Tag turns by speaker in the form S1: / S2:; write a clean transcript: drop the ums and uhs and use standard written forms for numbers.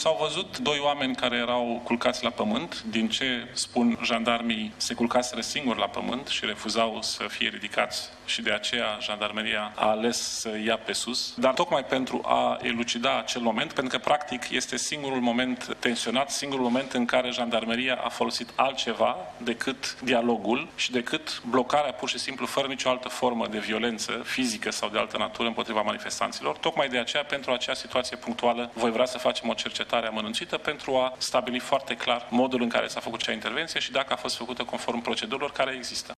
S1: S-au văzut doi oameni care erau culcați la pământ. Din ce spun jandarmii, se culcaseră singuri la pământ și refuzau să fie ridicați și de aceea jandarmeria a ales să ia pe sus. Dar tocmai pentru a elucida acel moment, pentru că practic este singurul moment tensionat, singurul moment în care jandarmeria a folosit altceva decât dialogul și decât blocarea pur și simplu fără nicio altă formă de violență fizică sau de altă natură împotriva manifestanților. Tocmai de aceea, pentru acea situație punctuală, voi vrea să facem o cercetare amănunțită pentru a stabili foarte clar modul în care s-a făcut cea intervenție și dacă a fost făcută conform procedurilor care există.